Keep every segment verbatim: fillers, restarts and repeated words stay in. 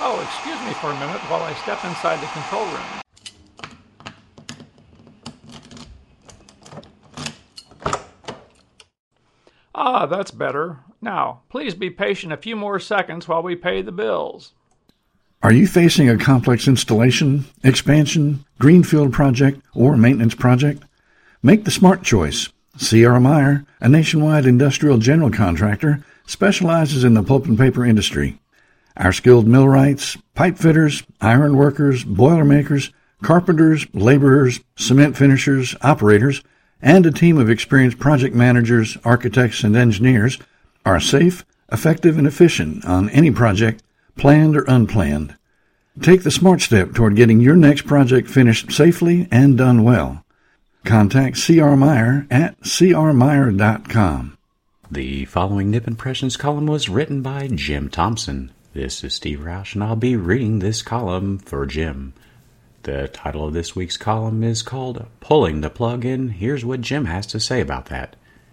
Oh, excuse me for a minute while I step inside the control room. Ah, that's better. Now, please be patient a few more seconds while we pay the bills. Are you facing a complex installation, expansion, greenfield project, or maintenance project? Make the smart choice. C R. Meyer, a nationwide industrial general contractor, specializes in the pulp and paper industry. Our skilled millwrights, pipe fitters, iron workers, boiler makers, carpenters, laborers, cement finishers, operators, and a team of experienced project managers, architects, and engineers are safe, effective, and efficient on any project, planned or unplanned. Take the smart step toward getting your next project finished safely and done well. Contact C R. Meyer at c r meyer dot com. The following Nip Impressions column was written by Jim Thompson. This is Steve Roush, and I'll be reading this column for Jim. The title of this week's column is called Pulling the Plug, and here's what Jim has to say about that.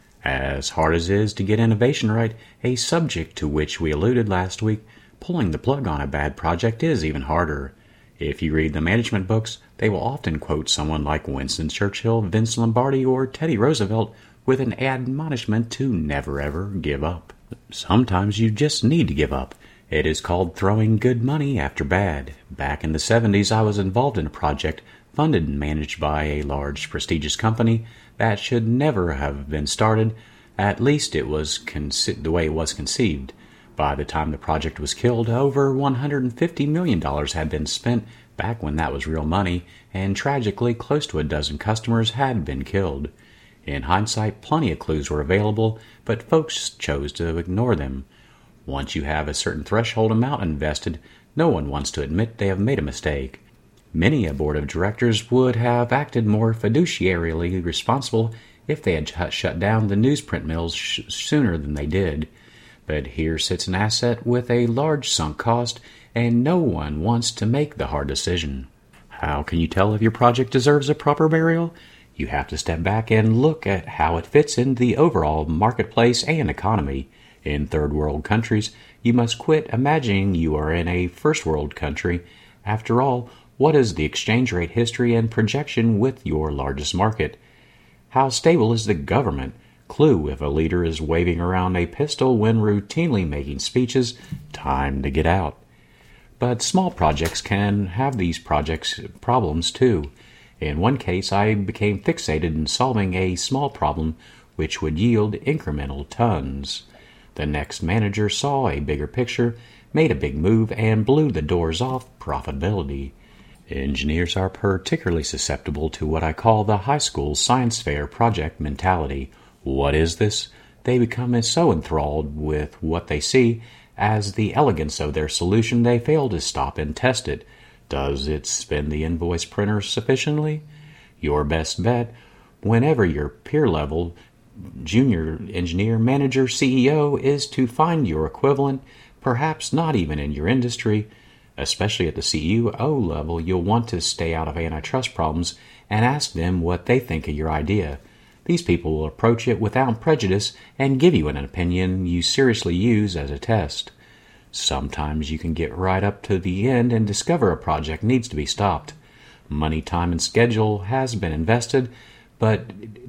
As hard as it is to get innovation right, a subject to which we alluded last week, pulling the plug on a bad project is even harder. If you read the management books, they will often quote someone like Winston Churchill, Vince Lombardi, or Teddy Roosevelt with an admonishment to never ever give up. Sometimes you just need to give up. It is called throwing good money after bad. Back in the seventies, I was involved in a project funded and managed by a large, prestigious company that should never have been started. At least it was conce- the way it was conceived. By the time the project was killed, over one hundred fifty million dollars had been spent back when that was real money, and tragically close to a dozen customers had been killed. In hindsight, plenty of clues were available, but folks chose to ignore them. Once you have a certain threshold amount invested, no one wants to admit they have made a mistake. Many a board of directors would have acted more fiduciarily responsible if they had sh- shut down the newsprint mills sh- sooner than they did. But here sits an asset with a large sunk cost, and no one wants to make the hard decision. How can you tell if your project deserves a proper burial? You have to step back and look at how it fits in the overall marketplace and economy. In third world countries, you must quit imagining you are in a first world country. After all, what is the exchange rate history and projection with your largest market? How stable is the government? Clue if a leader is waving around a pistol when routinely making speeches. Time to get out. But small projects can have these projects problems too. In one case, I became fixated in solving a small problem which would yield incremental tons. The next manager saw a bigger picture, made a big move, and blew the doors off profitability. Engineers are particularly susceptible to what I call the high school science fair project mentality. What is this? They become so enthralled with what they see as the elegance of their solution they fail to stop and test it. Does it spin the invoice printer sufficiently? Your best bet, whenever your peer level junior engineer, manager, C E O, is to find your equivalent, perhaps not even in your industry. Especially at the C E O level, you'll want to stay out of antitrust problems and ask them what they think of your idea. These people will approach it without prejudice and give you an opinion you seriously use as a test. Sometimes you can get right up to the end and discover a project needs to be stopped. Money, time, and schedule has been invested, but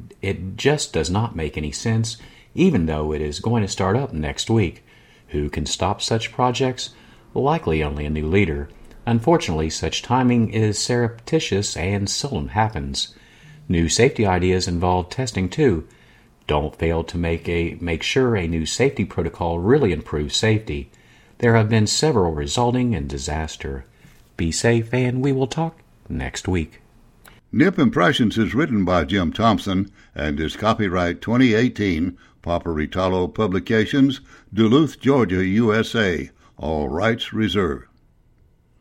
it just does not make any sense, even though it is going to start up next week. Who can stop such projects? Likely only a new leader. Unfortunately, such timing is surreptitious and seldom happens. New safety ideas involve testing too. Don't fail to make a make sure a new safety protocol really improves safety. There have been several resulting in disaster. Be safe, and we will talk next week. Nip Impressions is written by Jim Thompson and is copyright twenty eighteen, Paparitalo Publications, Duluth, Georgia, U S A. All rights reserved.